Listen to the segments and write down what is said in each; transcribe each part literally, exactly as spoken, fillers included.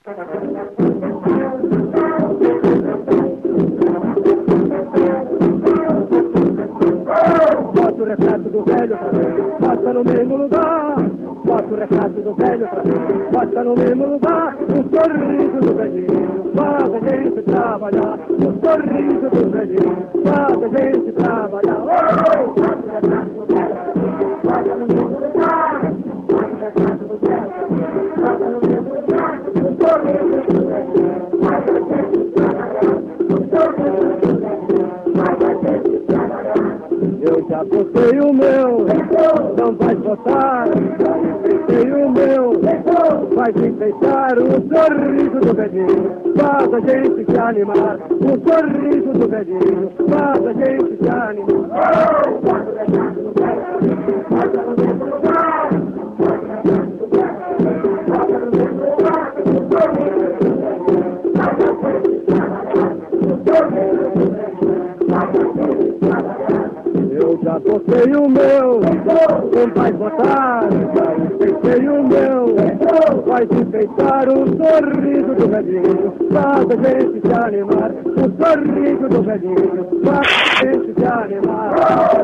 Bota o retrato do velho pra mim, bota no mesmo lugar. Bota o retrato do velho pra mim, bota no mesmo lugar. O sorriso do velhinho faz a gente trabalhar. O sorriso do velhinho faz a gente trabalhar. Oh! Bota o retrato do velho, bota no mesmo lugar. Bota o retrato do velho, bota no mesmo lugar. O sorriso do velhinho faz a gente trabalhar. O sorriso do velhinho faz a gente trabalhar. Eu já botei o meu, não vai botar. Já enfeitei o meu, vai enfeitar. O sorriso do velhinho faz a gente se animar. O sorriso do velhinho faz a gente se animar. Oh! Bota o retrato do velho, bota no mesmo lugar. Bota no mesmo lugar. O sorriso do velhinho faz a gente se animar. O sorriso do velhinho faz a gente se animar. Eu já botei o meu, não vai botar. Já enfeitei o meu, vai enfeitar. O sorriso do velhinho faz a gente se animar. O sorriso do velhinho faz a gente se animar.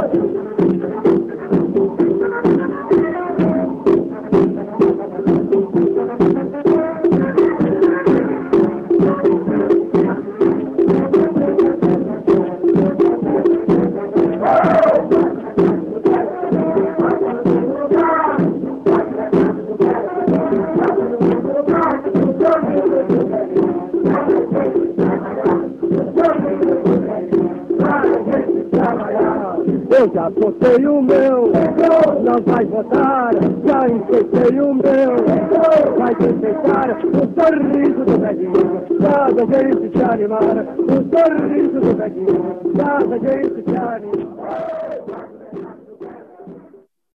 Eu já botei o meu, não vai botar. Já enfeitei o meu, vai enfeitar. O sorriso do velhinho faz a gente se animar. O sorriso do velhinho faz a gente se animar.